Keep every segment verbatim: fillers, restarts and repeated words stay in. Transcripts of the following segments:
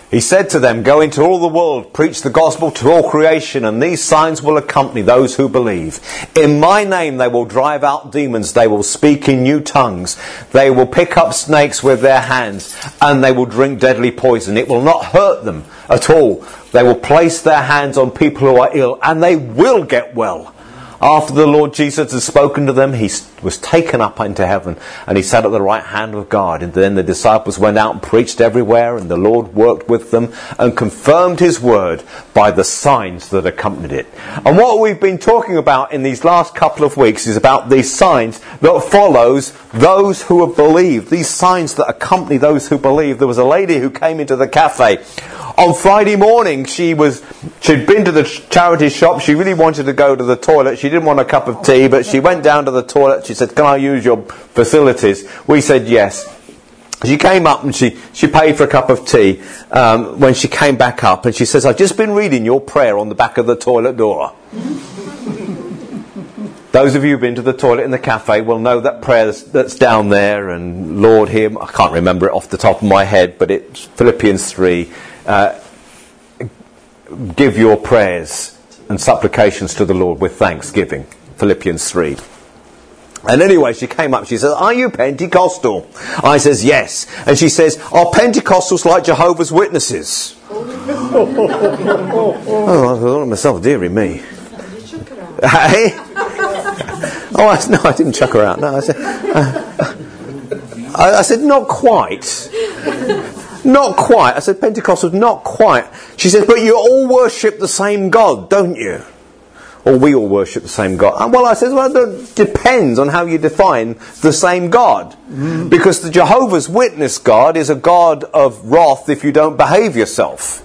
He said to them, "Go into all the world, preach the gospel to all creation, and these signs will accompany those who believe. In my name they will drive out demons, they will speak in new tongues, they will pick up snakes with their hands, and they will drink deadly poison. It will not hurt them at all. They will place their hands on people who are ill, and they will get well." After the Lord Jesus had spoken to them, he was taken up into heaven, and he sat at the right hand of God. And then the disciples went out and preached everywhere, and the Lord worked with them and confirmed his word by the signs that accompanied it. And what we've been talking about in these last couple of weeks is about these signs that follows those who have believed. These signs that accompany those who believe. There was a lady who came into the cafe on Friday morning. She was, she'd been to the charity shop. She really wanted to go to the toilet. She didn't want a cup of tea, but she went down to the toilet. She said, "Can I use your facilities?" We said yes. She came up and she, she paid for a cup of tea um, when she came back up, and she says, "I've just been reading your prayer on the back of the toilet door." Those of you who've been to the toilet in the cafe will know that prayer that's, that's down there, and Lord, hear, I can't remember it off the top of my head, but it's Philippians three. Uh, give your prayers and supplications to the Lord with thanksgiving. Philippians three. And anyway, she came up, she says, "Are you Pentecostal?" I says, "Yes." And she says, "Are Pentecostals like Jehovah's Witnesses?" Oh, I thought to myself, dearie me. Hey? Oh, I, no, I didn't chuck her out. No, I said, uh, I, I said, "Not quite. Not quite." I said, "Pentecostals, not quite." She said, "But you all worship the same God, don't you?" Or we all worship the same God. And well, I said, well, it depends on how you define the same God. Mm. Because the Jehovah's Witness God is a God of wrath if you don't behave yourself.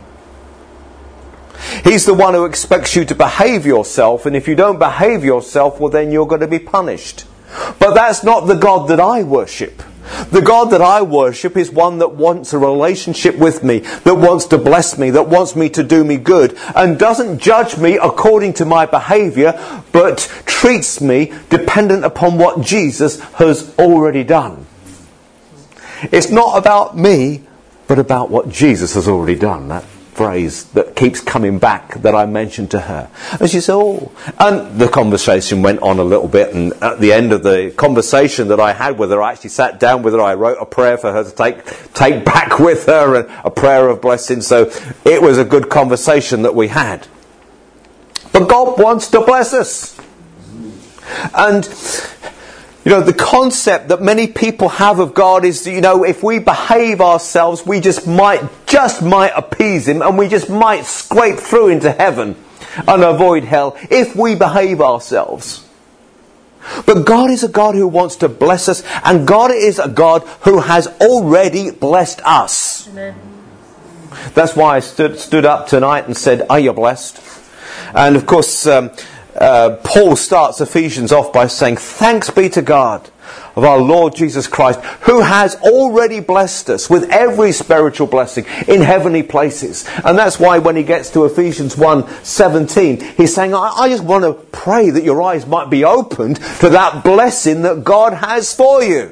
He's the one who expects you to behave yourself, and if you don't behave yourself, well, then you're going to be punished. But that's not the God that I worship. The God that I worship is one that wants a relationship with me, that wants to bless me, that wants me to do me good, and doesn't judge me according to my behaviour, but treats me dependent upon what Jesus has already done. It's not about me, but about what Jesus has already done. That phrase that keeps coming back that I mentioned to her. And she said, "Oh." And the conversation went on a little bit, and at the end of the conversation that I had with her, I actually sat down with her. I wrote a prayer for her to take take back with her, and a prayer of blessing. So it was a good conversation that we had. But God wants to bless us. And you know, the concept that many people have of God is, you know, if we behave ourselves, we just might, just might appease him, and we just might scrape through into heaven and avoid hell if we behave ourselves. But God is a God who wants to bless us, and God is a God who has already blessed us. Amen. That's why I stood, stood up tonight and said, "Are you blessed?" And of course, um, Uh, Paul starts Ephesians off by saying, "Thanks be to God of our Lord Jesus Christ, who has already blessed us with every spiritual blessing in heavenly places." And that's why when he gets to Ephesians one seventeen, he's saying, I, I just want to pray that your eyes might be opened to that blessing that God has for you.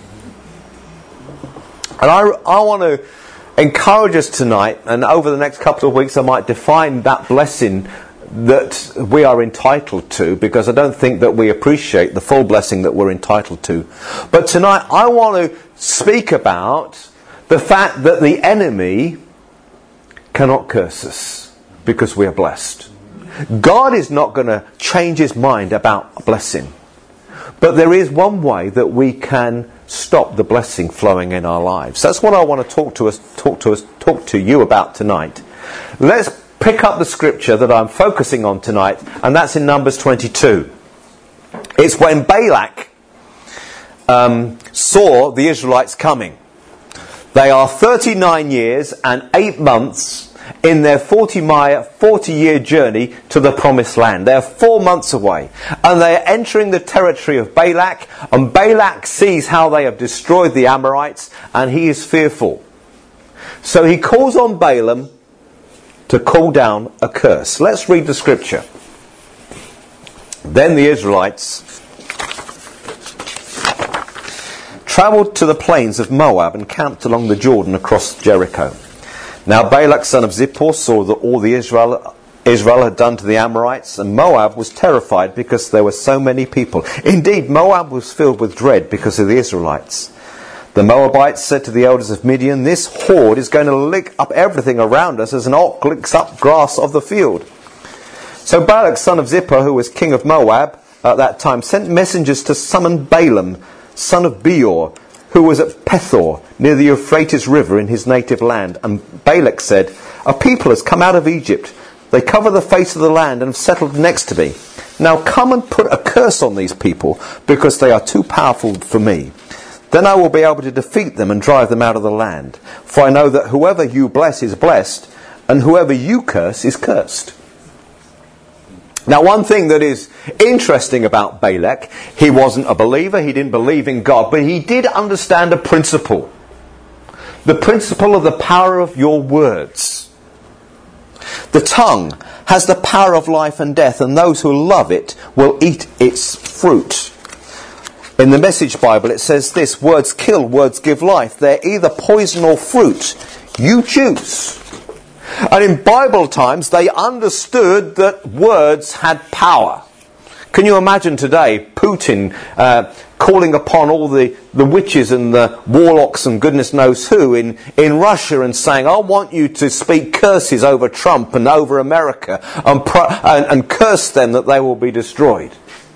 And I, I want to encourage us tonight, and over the next couple of weeks I might define that blessing that we are entitled to, because I don't think that we appreciate the full blessing that we're entitled to. But tonight I want to speak about the fact that the enemy cannot curse us because we are blessed. God is not going to change his mind about blessing. But there is one way that we can stop the blessing flowing in our lives. That's what I want to talk to us, talk to us, talk to you about tonight. Let's pick up the scripture that I'm focusing on tonight, and that's in Numbers twenty-two. It's when Balak um, saw the Israelites coming. They are thirty-nine years and eight months in their forty-year journey to the promised land. They're four months away, and they're entering the territory of Balak, and Balak sees how they have destroyed the Amorites, and he is fearful. So he calls on Balaam to call down a curse. Let's read the scripture. Then the Israelites travelled to the plains of Moab and camped along the Jordan across Jericho. Now Balak son of Zippor saw that all the Israel Israel had done to the Amorites, and Moab was terrified because there were so many people. Indeed, Moab was filled with dread because of the Israelites. The Moabites said to the elders of Midian, "This horde is going to lick up everything around us as an ox licks up grass of the field." So Balak son of Zippor, who was king of Moab at that time, sent messengers to summon Balaam son of Beor, who was at Pethor, near the Euphrates River in his native land. And Balak said, "A people has come out of Egypt. They cover the face of the land and have settled next to me. Now come and put a curse on these people, because they are too powerful for me. Then I will be able to defeat them and drive them out of the land. For I know that whoever you bless is blessed, and whoever you curse is cursed." Now, one thing that is interesting about Balak, he wasn't a believer, he didn't believe in God, but he did understand a principle. The principle of the power of your words. The tongue has the power of life and death, and those who love it will eat its fruit. In the Message Bible it says this: words kill, words give life. They're either poison or fruit. You choose. And in Bible times they understood that words had power. Can you imagine today Putin uh, calling upon all the, the witches and the warlocks and goodness knows who in, in Russia and saying, "I want you to speak curses over Trump and over America and, pro- and, and curse them that they will be destroyed."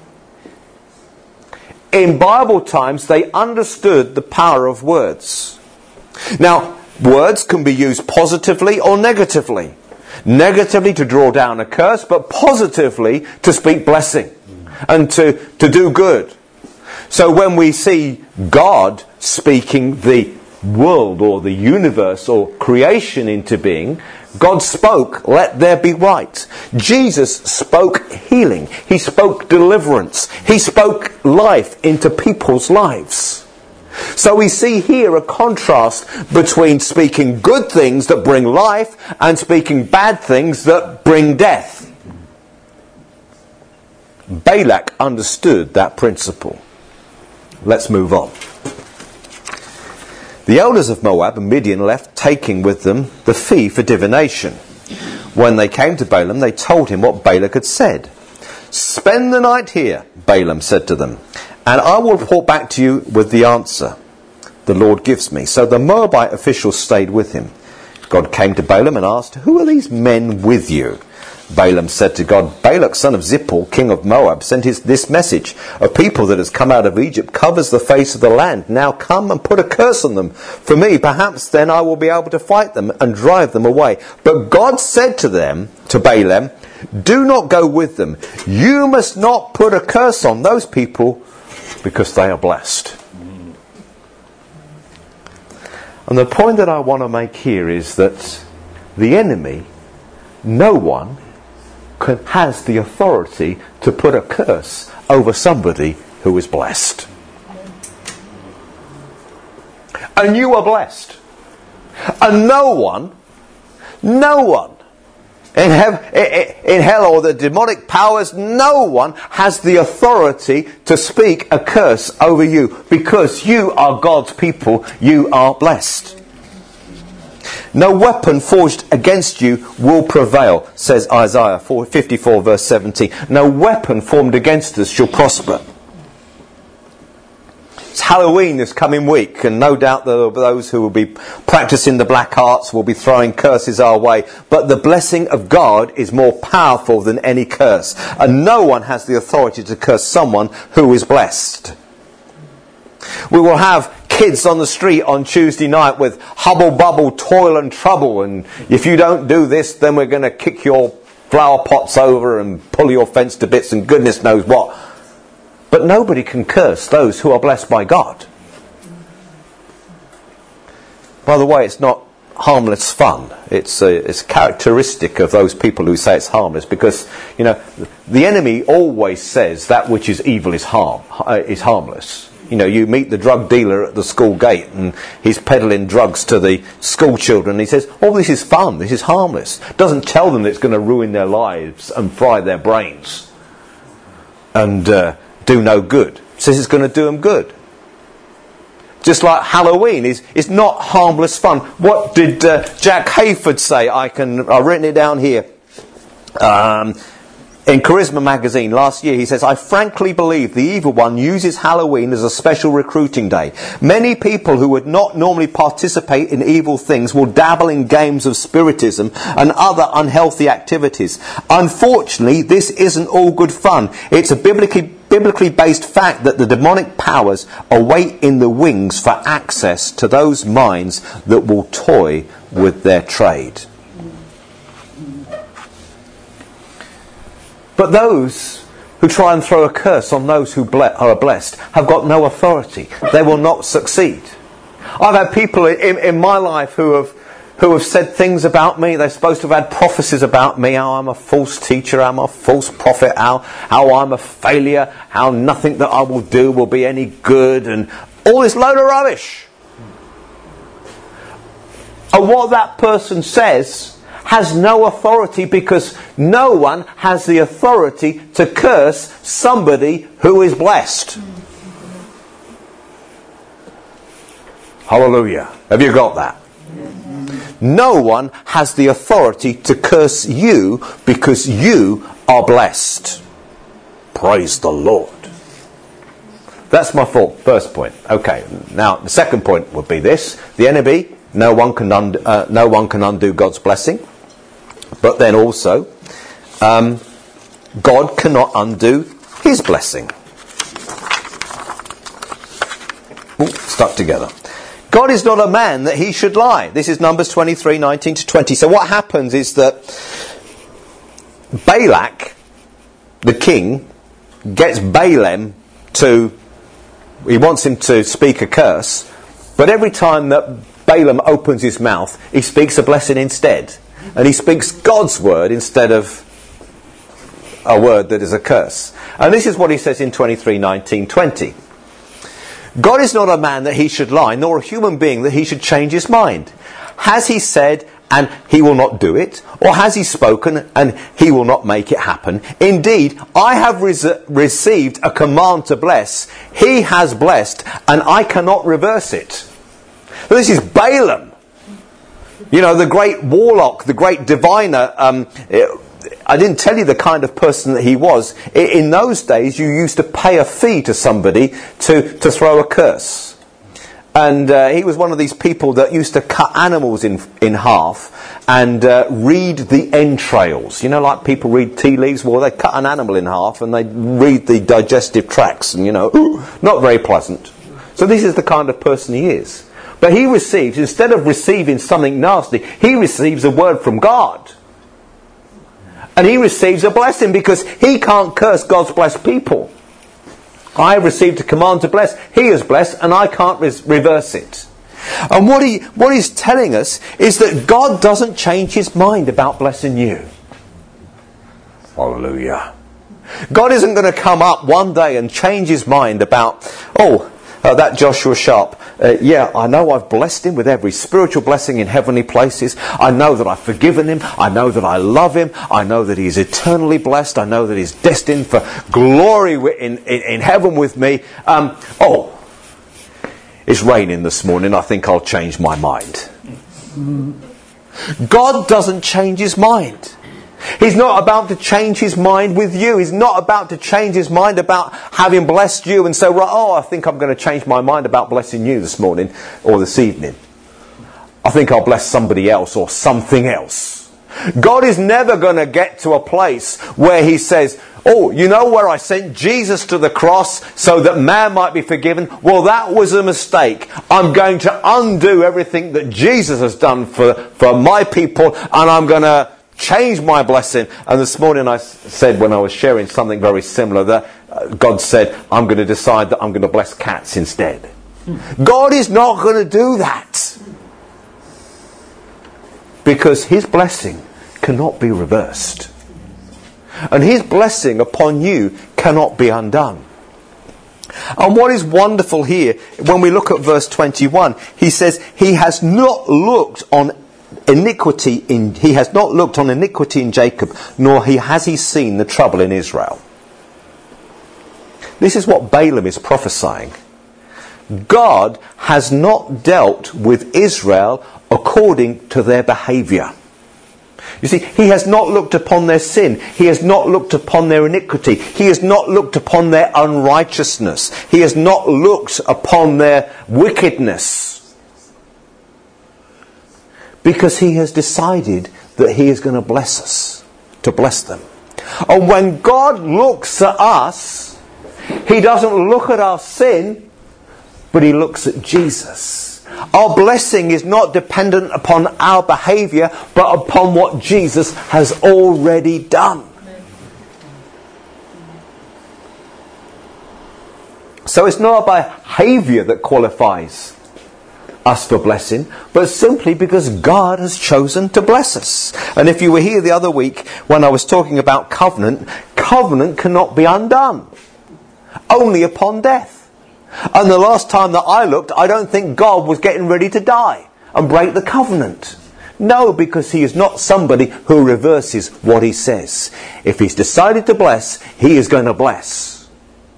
In Bible times they understood the power of words. Now, words can be used positively or negatively. Negatively to draw down a curse, but positively to speak blessing and to, to do good. So when we see God speaking the world or the universe or creation into being, God spoke, "Let there be light." Jesus spoke healing. He spoke deliverance. He spoke life into people's lives. So we see here a contrast between speaking good things that bring life and speaking bad things that bring death. Balak understood that principle. Let's move on. The elders of Moab and Midian left, taking with them the fee for divination. When they came to Balaam, they told him what Balak had said. "Spend the night here," Balaam said to them, "and I will report back to you with the answer the Lord gives me." So the Moabite officials stayed with him. God came to Balaam and asked, "Who are these men with you?" Balaam said to God, "Balak son of Zippor, king of Moab, sent his, this message. A people that has come out of Egypt covers the face of the land. Now come and put a curse on them for me. Perhaps then I will be able to fight them and drive them away." But God said to them, to Balaam, "Do not go with them. You must not put a curse on those people, because they are blessed." And the point that I want to make here is that the enemy, no one, can, has the authority to put a curse over somebody who is blessed. And you are blessed. And no one, no one in, hev- in hell or the demonic powers, no one has the authority to speak a curse over you, because you are God's people. You are blessed. "No weapon forged against you will prevail," says Isaiah fifty-four verse seventeen. No weapon formed against us shall prosper. It's Halloween this coming week, and no doubt there are those who will be practicing the black arts, will be throwing curses our way. But the blessing of God is more powerful than any curse. And no one has the authority to curse someone who is blessed. We will have kids on the street on Tuesday night with hubble bubble, toil and trouble, and if you don't do this, then we're going to kick your flower pots over and pull your fence to bits and goodness knows what. But nobody can curse those who are blessed by God. By the way, it's not harmless fun. It's a, it's characteristic of those people who say it's harmless, because, you know, the enemy always says that which is evil is harm uh, is harmless. You know, you meet the drug dealer at the school gate and he's peddling drugs to the school children, and he says, "Oh, this is fun, this is harmless." Doesn't tell them that it's going to ruin their lives and fry their brains and uh, do no good. Says it's going to do them good. Just like Halloween is, is not harmless fun. What did uh, Jack Hayford say? I can, I've written it down here. Um, in Charisma magazine last year, he says, I frankly believe the evil one uses Halloween as a special recruiting day. Many people who would not normally participate in evil things will dabble in games of spiritism and other unhealthy activities. Unfortunately, this isn't all good fun. It's a biblically biblically based fact that the demonic powers await in the wings for access to those minds that will toy with their trade. But those who try and throw a curse on those who ble- are blessed have got no authority. They will not succeed. I've had people in, in my life who have who have said things about me. They're supposed to have had prophecies about me, how I'm a false teacher, how I'm a false prophet, how, how I'm a failure, how nothing that I will do will be any good, and all this load of rubbish. And what that person says has no authority, because no one has the authority to curse somebody who is blessed. Hallelujah. Have you got that? No one has the authority to curse you because you are blessed. Praise the Lord. That's my first point. Okay, now the second point would be this. The N A B, no one can undo, uh, no one can undo God's blessing. But then also, um, God cannot undo his blessing. Ooh, stuck together. God is not a man that he should lie. This is Numbers twenty-three, nineteen to twenty. So what happens is that Balak, the king, gets Balaam to, he wants him to speak a curse, but every time that Balaam opens his mouth, he speaks a blessing instead. And he speaks God's word instead of a word that is a curse. And this is what he says in twenty-three, nineteen, twenty. God is not a man that he should lie, nor a human being that he should change his mind. Has he said, and he will not do it? Or has he spoken, and he will not make it happen? Indeed, I have res- received a command to bless. He has blessed, and I cannot reverse it. This is Balaam. You know, the great warlock, the great diviner. Um, I didn't tell you the kind of person that he was. In those days, you used to pay a fee to somebody to, to throw a curse. And uh, he was one of these people that used to cut animals in in half and uh, read the entrails. You know, like people read tea leaves. Well, they cut an animal in half and they read the digestive tracts. And, you know, not very pleasant. So this is the kind of person he is. But he receives, instead of receiving something nasty, he receives a word from God. And he receives a blessing because he can't curse God's blessed people. I have received a command to bless. He is blessed and I can't res- reverse it. And what he what he's telling us is that God doesn't change his mind about blessing you. Hallelujah. God isn't going to come up one day and change his mind about, oh, Uh, that Joshua Sharp, uh, yeah, I know I've blessed him with every spiritual blessing in heavenly places. I know that I've forgiven him. I know that I love him. I know that he's eternally blessed. I know that he's destined for glory in, in, in heaven with me. Um, oh, it's raining this morning. I think I'll change my mind. God doesn't change his mind. He's not about to change his mind with you. He's not about to change his mind about having blessed you and say, right, oh, I think I'm going to change my mind about blessing you this morning or this evening. I think I'll bless somebody else or something else. God is never going to get to a place where he says, oh, you know where I sent Jesus to the cross so that man might be forgiven? Well, that was a mistake. I'm going to undo everything that Jesus has done for, for my people, and I'm going to change my blessing. And this morning I said, when I was sharing something very similar, that God said, I'm going to decide that I'm going to bless cats instead. God is not going to do that. Because his blessing cannot be reversed. And his blessing upon you cannot be undone. And what is wonderful here, when we look at verse twenty-one, he says, he has not looked on iniquity in he has not looked on iniquity in Jacob, nor he has he seen the trouble in Israel. This is what Balaam is prophesying. God has not dealt with Israel according to their behaviour. You see, he has not looked upon their sin. He has not looked upon their iniquity. He has not looked upon their unrighteousness. He has not looked upon their wickedness. Because he has decided that he is going to bless us, to bless them. And when God looks at us, he doesn't look at our sin, but he looks at Jesus. Our blessing is not dependent upon our behaviour, but upon what Jesus has already done. So it's not our behaviour that qualifies us for blessing, but simply because God has chosen to bless us. And if you were here the other week when I was talking about covenant, covenant cannot be undone. Only upon death. And the last time that I looked, I don't think God was getting ready to die and break the covenant. No, because he is not somebody who reverses what he says. If he's decided to bless, he is going to bless.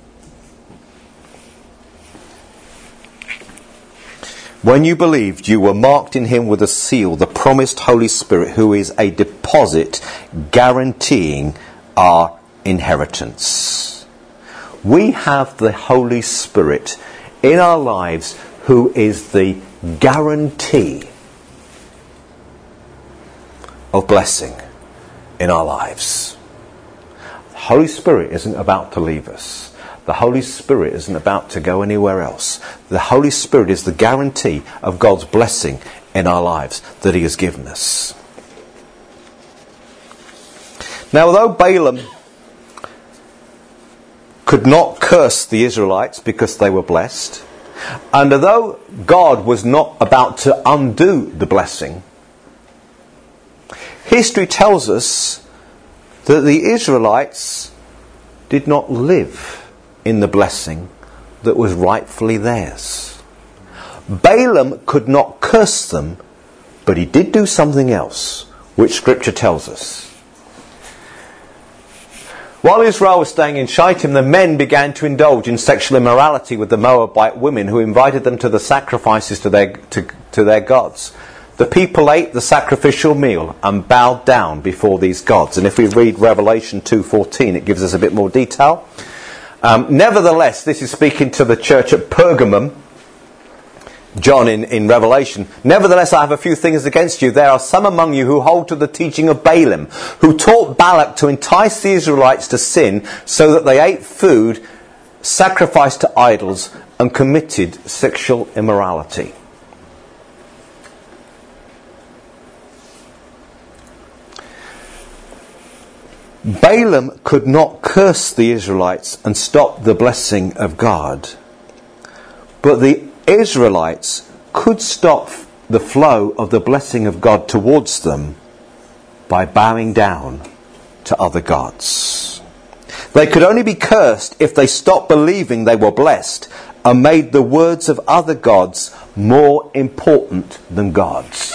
When you believed, you were marked in him with a seal, the promised Holy Spirit, who is a deposit guaranteeing our inheritance. We have the Holy Spirit in our lives who is the guarantee of blessing in our lives. The Holy Spirit isn't about to leave us. The Holy Spirit isn't about to go anywhere else. The Holy Spirit is the guarantee of God's blessing in our lives that he has given us. Now, although Balaam could not curse the Israelites because they were blessed, and although God was not about to undo the blessing, history tells us that the Israelites did not live in the blessing that was rightfully theirs. Balaam could not curse them, but he did do something else, which Scripture tells us. While Israel was staying in Shittim, the men began to indulge in sexual immorality with the Moabite women who invited them to the sacrifices to their, to, to their gods. The people ate the sacrificial meal and bowed down before these gods. And if we read Revelation two fourteen, it gives us a bit more detail. Um, nevertheless, this is speaking to the church at Pergamum, John in, in Revelation. Nevertheless, I have a few things against you. There are some among you who hold to the teaching of Balaam, who taught Balak to entice the Israelites to sin, so that they ate food sacrificed to idols and committed sexual immorality. Balaam could not curse the Israelites and stop the blessing of God, but the Israelites could stop the flow of the blessing of God towards them by bowing down to other gods. They could only be cursed if they stopped believing they were blessed and made the words of other gods more important than God's.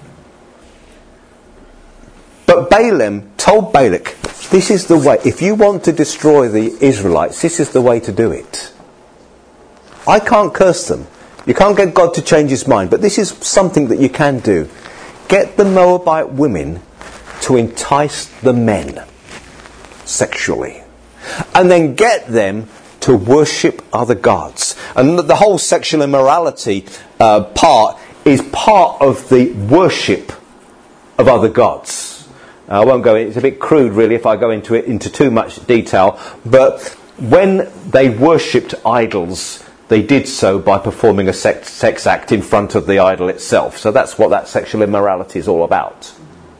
But Balaam told Balak, this is the way. If you want to destroy the Israelites, this is the way to do it. I can't curse them. You can't get God to change his mind, but this is something that you can do. Get the Moabite women to entice the men sexually, and then get them to worship other gods. And the whole sexual immorality uh, part is part of the worship of other gods. Uh, I won't go in, it's a bit crude really if I go into it into too much detail, but when they worshipped idols, they did so by performing a sex, sex act in front of the idol itself. So that's what that sexual immorality is all about.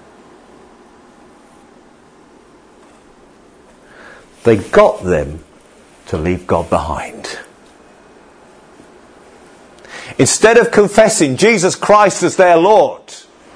They got them to leave God behind. Instead of confessing Jesus Christ as their Lord,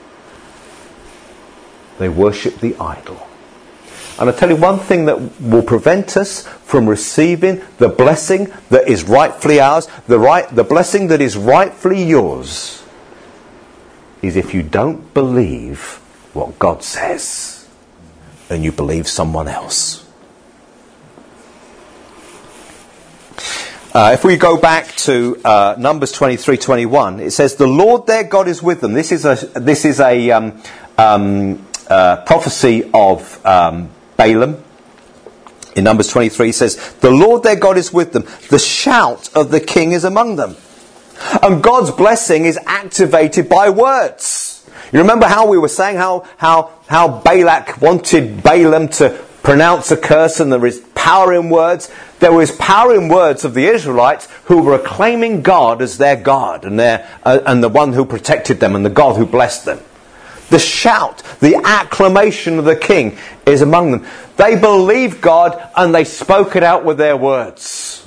they worship the idol. And I tell you one thing that will prevent us from receiving the blessing that is rightfully ours, the right, the blessing that is rightfully yours, is if you don't believe what God says and you believe someone else. Uh, if we go back to uh, Numbers twenty-three twenty-one, it says, "The Lord their God is with them." This is a this is a um, um, uh, prophecy of um, Balaam. In Numbers twenty-three, it says, "The Lord their God is with them. The shout of the king is among them." And God's blessing is activated by words. You remember how we were saying how how how Balak wanted Balaam to pronounce a curse, and there is power in words. There was power in words of the Israelites who were acclaiming God as their God and their uh, and the one who protected them and the God who blessed them. The shout, the acclamation of the king is among them. They believed God and they spoke it out with their words.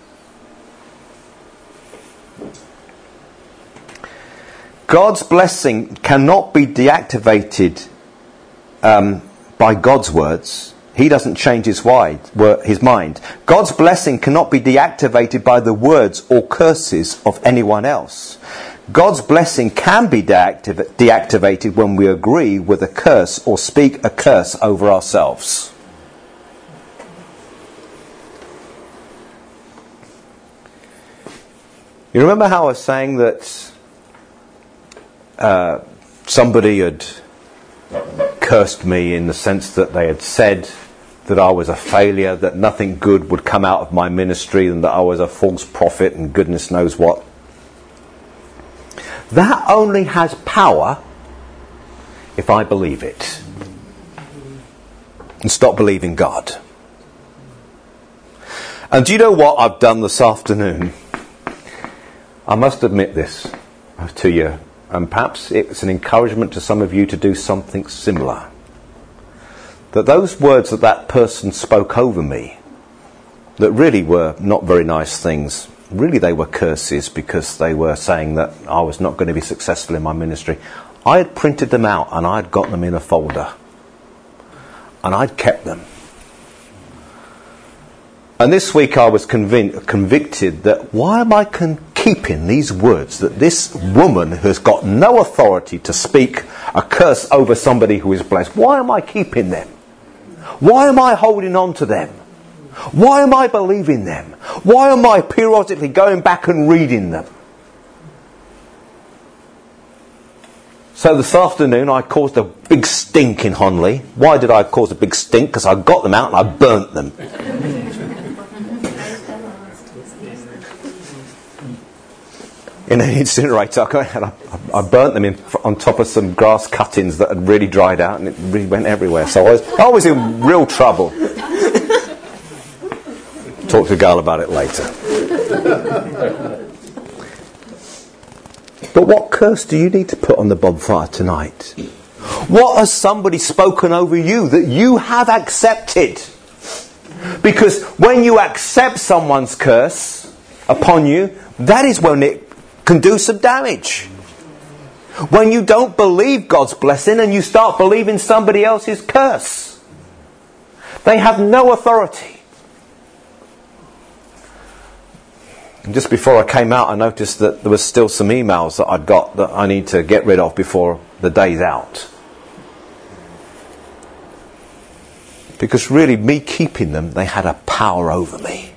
God's blessing cannot be deactivated um, by God's words. He doesn't change his, wide, his mind. God's blessing cannot be deactivated by the words or curses of anyone else. God's blessing can be deactiv- deactivated when we agree with a curse or speak a curse over ourselves. You remember how I was saying that uh, somebody had cursed me in the sense that they had said that I was a failure, that nothing good would come out of my ministry, and that I was a false prophet and goodness knows what. That only has power if I believe it and stop believing God. And do you know what I've done this afternoon? I must admit this to you, and perhaps it's an encouragement to some of you to do something similar. That those words that that person spoke over me, that really were not very nice things, really they were curses because they were saying that I was not going to be successful in my ministry. I had printed them out and I had got them in a folder. And I'd kept them. And this week I was convinced, convicted that why am I con- keeping these words that this woman who has got no authority to speak a curse over somebody who is blessed, why am I keeping them? Why am I holding on to them? Why am I believing them? Why am I periodically going back and reading them? So this afternoon I caused a big stink in Honley. Why did I cause a big stink? Because I got them out and I burnt them. In an incinerator, and I, I burnt them in, on top of some grass cuttings that had really dried out, and it really went everywhere. So I was, I was in real trouble. Talk to Gal about it later. But what curse do you need to put on the bonfire tonight? What has somebody spoken over you that you have accepted? Because when you accept someone's curse upon you, that is when it can do some damage. When you don't believe God's blessing and you start believing somebody else's curse, they have no authority. And just before I came out, I noticed that there was still some emails that I'd got that I need to get rid of before the day's out. Because really, me keeping them, they had a power over me.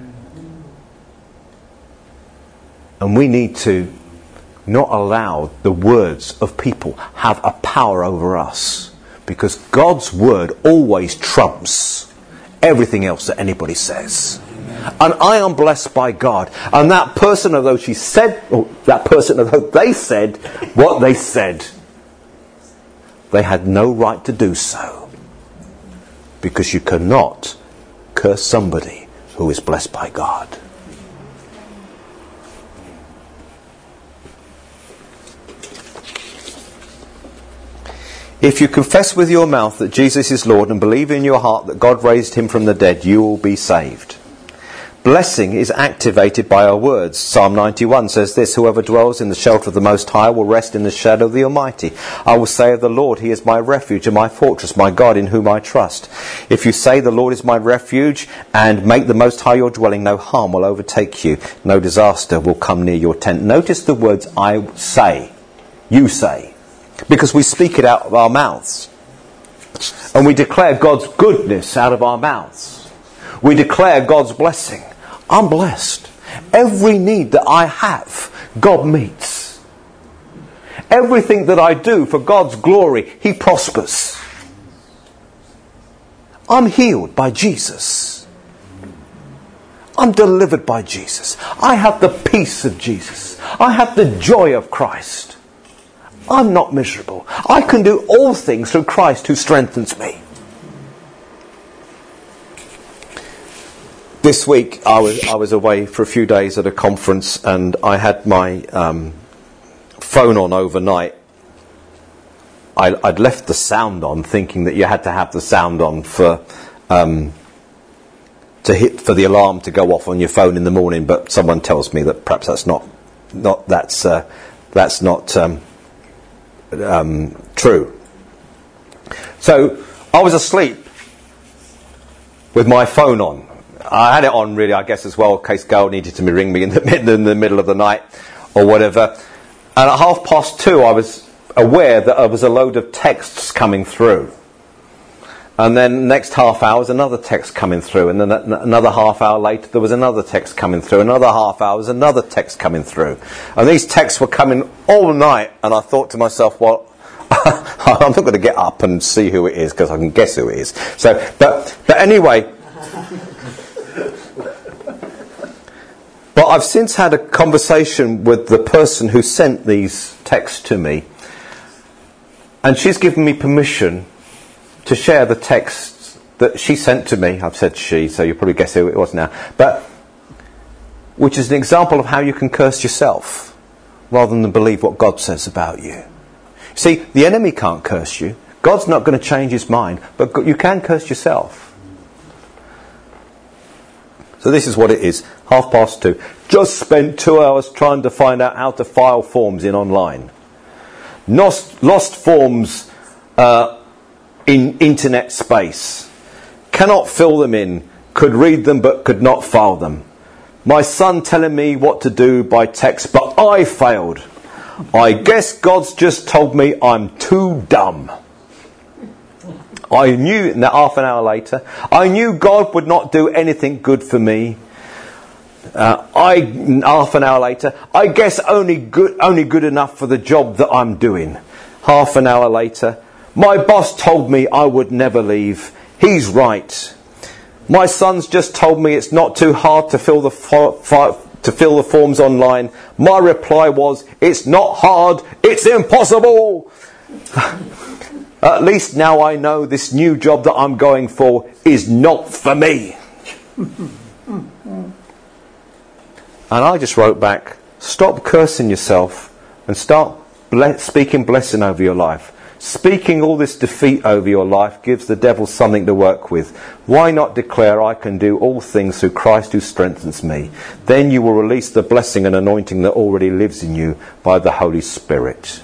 And we need to not allow the words of people have a power over us. Because God's word always trumps everything else that anybody says. And I am blessed by God. And that person, although she said, or that person, although they said what they said, they had no right to do so. Because you cannot curse somebody who is blessed by God. If you confess with your mouth that Jesus is Lord and believe in your heart that God raised him from the dead, you will be saved. Blessing is activated by our words. Psalm ninety-one says this, "Whoever dwells in the shelter of the Most High will rest in the shadow of the Almighty. I will say of the Lord, he is my refuge and my fortress, my God in whom I trust." If you say the Lord is my refuge and make the Most High your dwelling, no harm will overtake you. No disaster will come near your tent. Notice the words I say, you say. Because we speak it out of our mouths. And we declare God's goodness out of our mouths. We declare God's blessing. I'm blessed. Every need that I have, God meets. Everything that I do for God's glory, He prospers. I'm healed by Jesus. I'm delivered by Jesus. I have the peace of Jesus. I have the joy of Christ. I'm not miserable. I can do all things through Christ who strengthens me. This week I was I was away for a few days at a conference, and I had my um, phone on overnight. I, I'd left the sound on, thinking that you had to have the sound on for um, to hit for the alarm to go off on your phone in the morning. But someone tells me that perhaps that's not not that's uh, that's not um, um, true. So I was asleep with my phone on. I had it on really, I guess, as well, in case Gail needed to ring me in the, in the middle of the night or whatever. And at half past two, I was aware that there was a load of texts coming through. And then next half hour was another text coming through. And then another half hour later, there was another text coming through. Another half hour was another text coming through. And these texts were coming all night. And I thought to myself, well, I'm not going to get up and see who it is, because I can guess who it is. So, but, but anyway... But I've since had a conversation with the person who sent these texts to me, and she's given me permission to share the texts that she sent to me. I've said she, so you'll probably guess who it was now. But which is an example of how you can curse yourself rather than believe what God says about you. See, the enemy can't curse you. God's not going to change his mind, but you can curse yourself. So this is what it is. Half past two. Just spent two hours trying to find out how to file forms in online. Lost, lost forms uh, in internet space. Cannot fill them in. Could read them but could not file them. My son telling me what to do by text, but I failed. I guess God's just told me I'm too dumb. I knew, half an hour later, I knew God would not do anything good for me. Uh, I, half an hour later, I guess only good, only good enough for the job that I'm doing. Half an hour later, my boss told me I would never leave. He's right. My son's just told me it's not too hard to fill the fo- fo- to fill the forms online. My reply was, it's not hard, it's impossible. At least now I know this new job that I'm going for is not for me. And I just wrote back, stop cursing yourself and start ble- speaking blessing over your life. Speaking all this defeat over your life gives the devil something to work with. Why not declare, I can do all things through Christ who strengthens me? Then you will release the blessing and anointing that already lives in you by the Holy Spirit.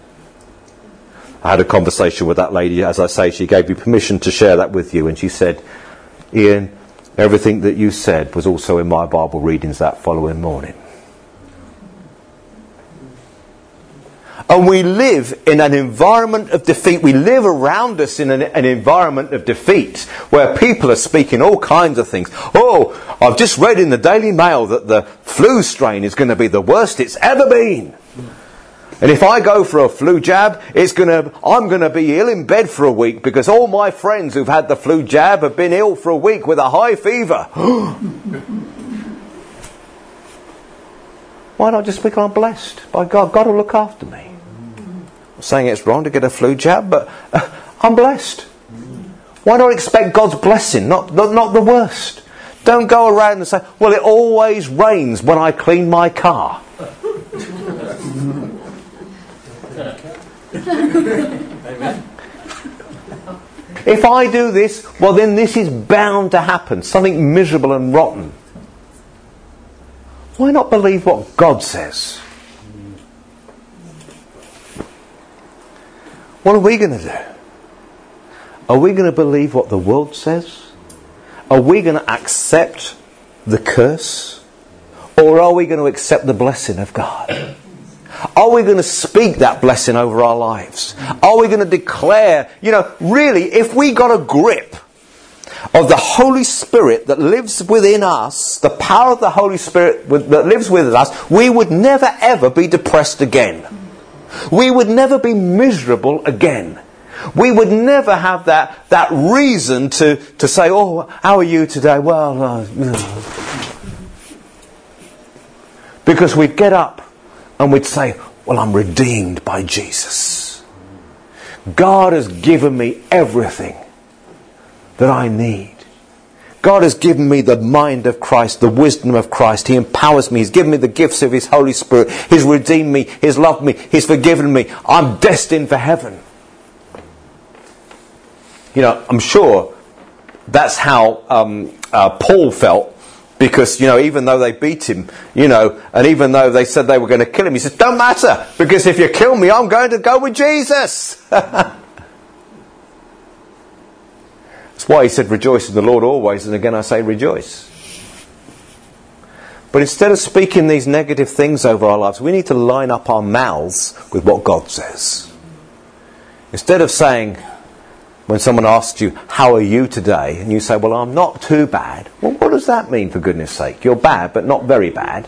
I had a conversation with that lady. As I say, she gave me permission to share that with you. And she said, Ian, everything that you said was also in my Bible readings that following morning. And we live in an environment of defeat. We live around us in an, an environment of defeat where people are speaking all kinds of things. Oh, I've just read in the Daily Mail that the flu strain is going to be the worst it's ever been. And if I go for a flu jab, it's gonna, I'm going to be ill in bed for a week because all my friends who've had the flu jab have been ill for a week with a high fever. Why not just speak, I'm blessed by God. God will look after me. I'm not saying it's wrong to get a flu jab, but uh, I'm blessed. Why not expect God's blessing, not, not, not the worst? Don't go around and say, well, it always rains when I clean my car. If I do this, well then this is bound to happen. Something miserable and rotten. Why not believe what God says? What are we going to do? Are we going to believe what the world says? Are we going to accept the curse? Or are we going to accept the blessing of God? Are we going to speak that blessing over our lives? Are we going to declare, you know, really, if we got a grip of the Holy Spirit that lives within us, the power of the Holy Spirit that lives within us, we would never ever be depressed again. We would never be miserable again. We would never have that, that reason to, to say, oh, how are you today? Well, uh, because we'd get up and we'd say, well, I'm redeemed by Jesus. God has given me everything that I need. God has given me the mind of Christ, the wisdom of Christ. He empowers me. He's given me the gifts of His Holy Spirit. He's redeemed me. He's loved me. He's forgiven me. I'm destined for heaven. You know, I'm sure that's how um, uh, Paul felt, because, you know, even though they beat him, you know, and even though they said they were going to kill him, he said, don't matter, because if you kill me, I'm going to go with Jesus. That's why he said, rejoice in the Lord always, and again I say rejoice. But instead of speaking these negative things over our lives, we need to line up our mouths with what God says. Instead of saying, when someone asks you, how are you today? And you say, well, I'm not too bad. Well, what does that mean, for goodness sake? You're bad, but not very bad.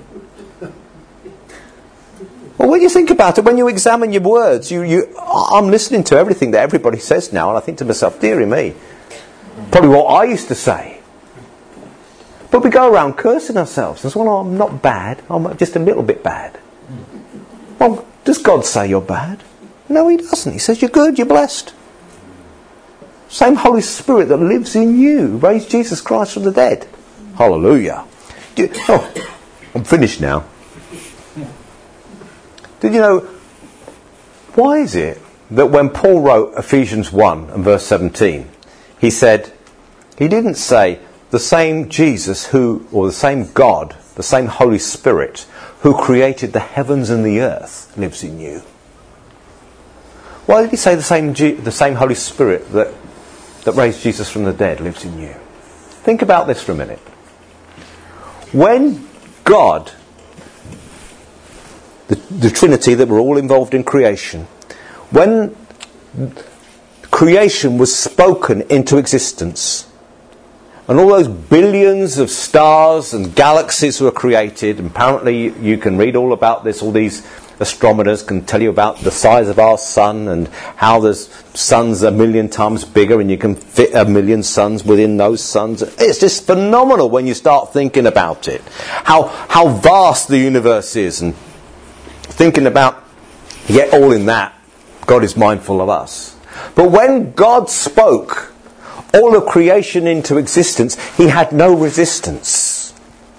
Well, when you think about it, when you examine your words, you, you, I'm listening to everything that everybody says now, and I think to myself, dearie me, probably what I used to say. But we go around cursing ourselves and say, well, I'm not bad, I'm just a little bit bad. Well, does God say you're bad? No, He doesn't. He says you're good, you're blessed. Same Holy Spirit that lives in you raised Jesus Christ from the dead. Hallelujah. You, oh, I'm finished now. Did you know, why is it that when Paul wrote Ephesians one and verse seventeen, he said, he didn't say the same Jesus who, or the same God, the same Holy Spirit who created the heavens and the earth lives in you? Why did he say the same G, the same Holy Spirit that that raised Jesus from the dead lives in you? Think about this for a minute. When God, the, the Trinity that were all involved in creation, when creation was spoken into existence, and all those billions of stars and galaxies were created, and apparently you can read all about this, all these astronomers can tell you about the size of our sun and how there's suns a million times bigger and you can fit a million suns within those suns. It's just phenomenal when you start thinking about it. How how vast the universe is, and thinking about, yet all in that, God is mindful of us. But when God spoke all of creation into existence, He had no resistance.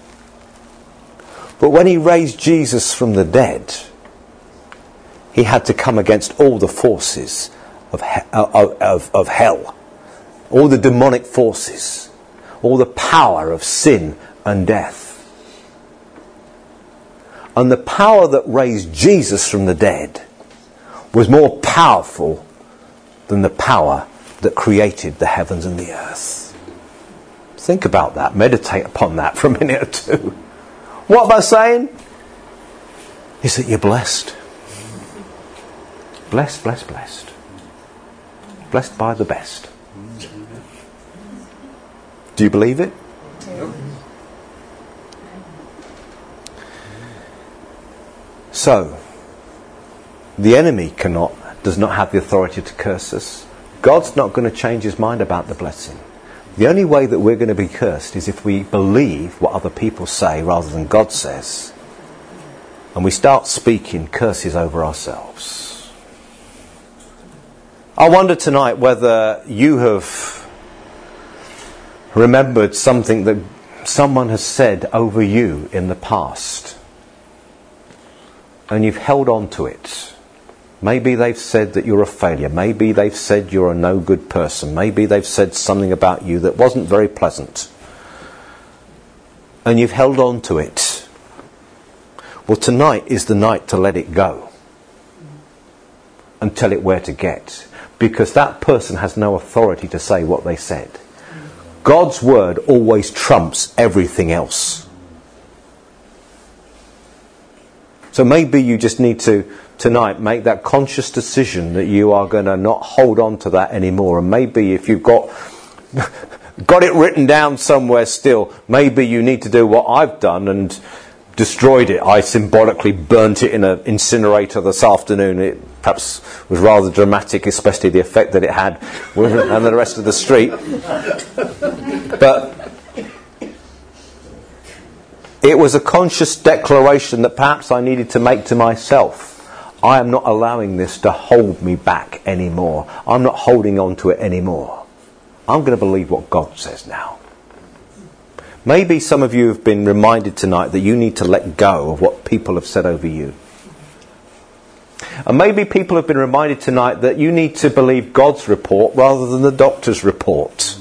But when He raised Jesus from the dead, He had to come against all the forces of, he- of, of, of hell, all the demonic forces, all the power of sin and death. And the power that raised Jesus from the dead was more powerful than the power that created the heavens and the earth. Think about that. Meditate upon that for a minute or two. What am I saying? Is that you're blessed. Blessed, blessed, blessed. Blessed by the best. Do you believe it? So, the enemy cannot, does not have the authority to curse us. God's not going to change His mind about the blessing. The only way that we're going to be cursed is if we believe what other people say rather than God says. And we start speaking curses over ourselves. I wonder tonight whether you have remembered something that someone has said over you in the past, and you've held on to it. Maybe they've said that you're a failure. Maybe they've said you're a no good person. Maybe they've said something about you that wasn't very pleasant, and you've held on to it. Well, tonight is the night to let it go and tell it where to get, because that person has no authority to say what they said. God's word always trumps everything else. So maybe you just need to, tonight, make that conscious decision that you are going to not hold on to that anymore. And maybe if you've got got it written down somewhere still. Maybe you need to do what I've done and destroyed it. I symbolically burnt it in an incinerator this afternoon. It perhaps was rather dramatic, especially the effect that it had on the rest of the street. But it was a conscious declaration that perhaps I needed to make to myself. I am not allowing this to hold me back anymore. I'm not holding on to it anymore. I'm going to believe what God says now. Maybe some of you have been reminded tonight that you need to let go of what people have said over you. And maybe people have been reminded tonight that you need to believe God's report rather than the doctor's report.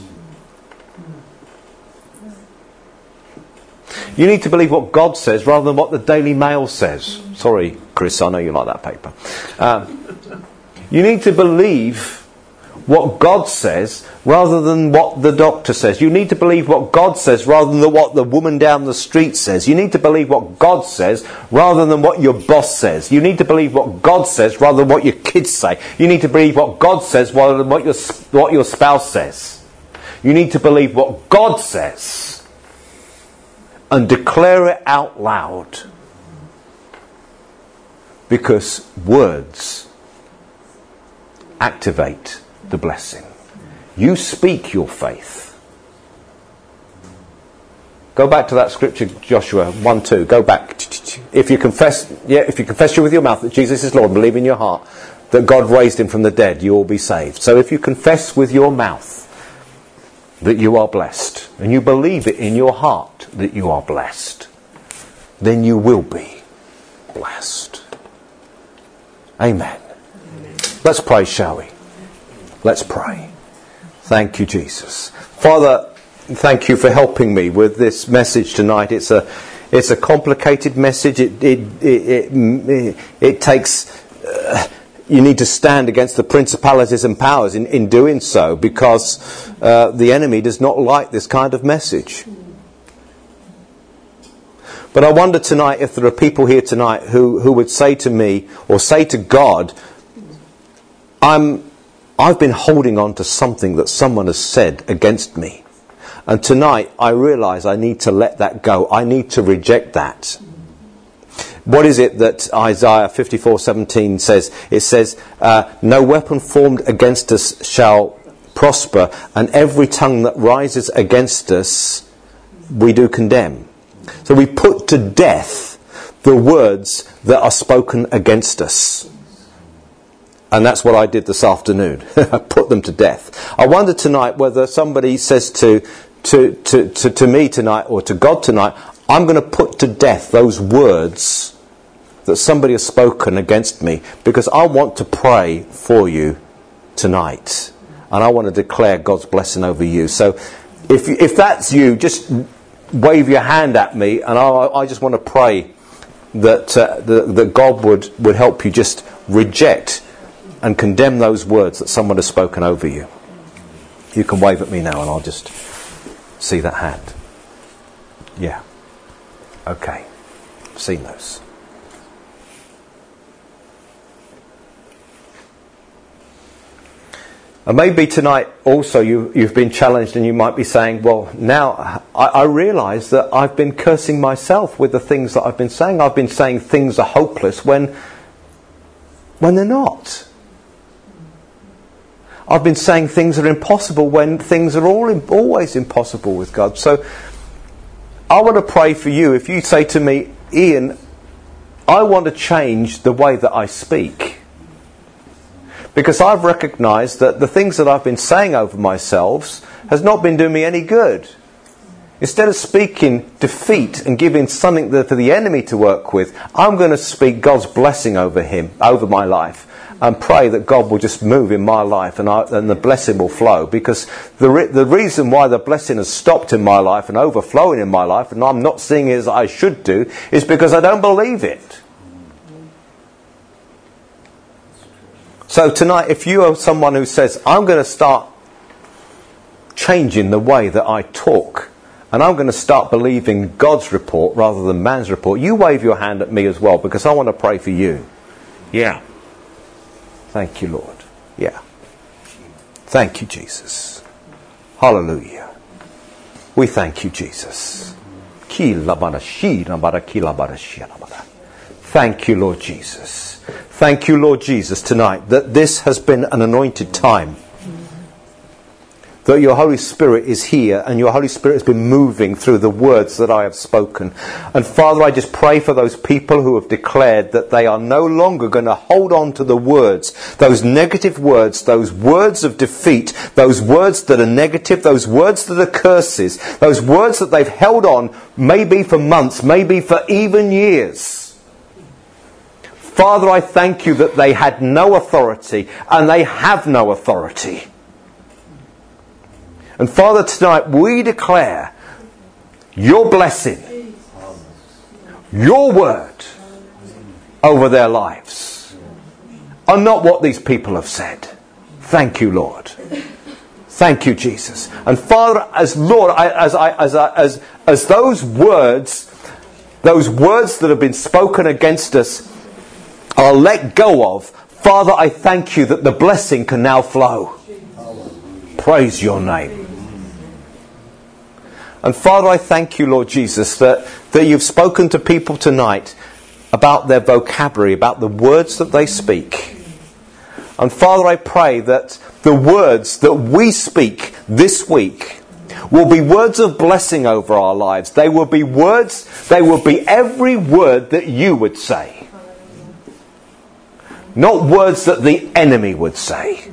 You need to believe what God says rather than what the Daily Mail says. Sorry, Chris, I know you like that paper. Um, you need to believe what God says rather than what the doctor says. You need to believe what God says rather than what the woman down the street says. You need to believe what God says rather than what your boss says. You need to believe what God says rather than what your kids say. You need to believe what God says rather than what your, what your spouse says. You need to believe what God says and declare it out loud. Because words activate the blessing. You speak your faith. Go back to that scripture, Joshua one two. Go back. If you confess, yeah, if you confess with your mouth that Jesus is Lord and believe in your heart that God raised him from the dead, you will be saved. So if you confess with your mouth that you are blessed, and you believe it in your heart that you are blessed, then you will be blessed. Amen. Amen. Let's pray, shall we? Let's pray. Thank you, Jesus. Father, thank you for helping me with this message tonight. It's a it's a complicated message. It it it it, it takes uh, you need to stand against the principalities and powers in, in doing so, because uh, the enemy does not like this kind of message. But I wonder tonight if there are people here tonight who, who would say to me or say to God, I'm, I've been holding on to something that someone has said against me. And tonight I realise I need to let that go. I need to reject that. What is it that Isaiah fifty-four seventeen says? It says, uh, no weapon formed against us shall prosper, and every tongue that rises against us we do condemn. So we put to death the words that are spoken against us. And that's what I did this afternoon. I put them to death. I wonder tonight whether somebody says to, to, to, to, to me tonight or to God tonight, I'm going to put to death those words that somebody has spoken against me, because I want to pray for you tonight. And I want to declare God's blessing over you. So if if that's you, just wave your hand at me, and I, I just want to pray that uh, the, that God would, would help you just reject and condemn those words that someone has spoken over you. You can wave at me now and I'll just see that hand. Yeah. Okay. Seen those. And maybe tonight also you, you've been challenged and you might be saying, well, now I, I realise that I've been cursing myself with the things that I've been saying. I've been saying things are hopeless when, when they're not. I've been saying things are impossible when things are all always impossible with God. So I want to pray for you. If you say to me, Ian, I want to change the way that I speak. Because I've recognised that the things that I've been saying over myself has not been doing me any good. Instead of speaking defeat and giving something for the enemy to work with, I'm going to speak God's blessing over him, over my life, and pray that God will just move in my life and, I, and the blessing will flow. Because the re- the reason why the blessing has stopped in my life and overflowing in my life, and I'm not seeing it as I should do, is because I don't believe it. So tonight, if you are someone who says, I'm going to start changing the way that I talk, and I'm going to start believing God's report rather than man's report, you wave your hand at me as well, because I want to pray for you. Yeah. Thank you, Lord. Yeah. Thank you, Jesus. Hallelujah. We thank you, Jesus. Thank you, Lord Jesus. Thank you, Lord Jesus, tonight that this has been an anointed time. That your Holy Spirit is here and your Holy Spirit has been moving through the words that I have spoken. And Father, I just pray for those people who have declared that they are no longer going to hold on to the words, those negative words, those words of defeat, those words that are negative, those words that are curses, those words that they've held on maybe for months, maybe for even years. Father, I thank you that they had no authority and they have no authority. And Father, tonight we declare your blessing, your word over their lives, and not what these people have said. Thank you, Lord. Thank you, Jesus. And Father, as Lord, I, as I, as I, as as those words, those words that have been spoken against us are let go of, Father, I thank you that the blessing can now flow. Praise your name. And Father, I thank you, Lord Jesus, that, that you've spoken to people tonight about their vocabulary, about the words that they speak. And Father, I pray that the words that we speak this week will be words of blessing over our lives. They will be words, they will be every word that you would say. Not words that the enemy would say.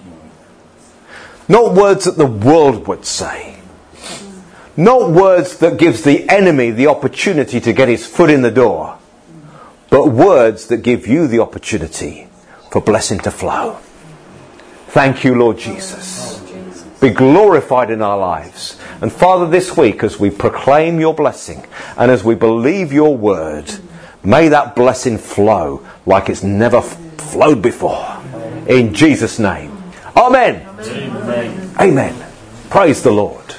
Not words that the world would say. Not words that gives the enemy the opportunity to get his foot in the door. But words that give you the opportunity for blessing to flow. Thank you, Lord Jesus. Be glorified in our lives. And Father, this week as we proclaim your blessing and as we believe your word, may that blessing flow like it's never flowed before. In Jesus' name. Amen. Amen. Amen. Praise the Lord.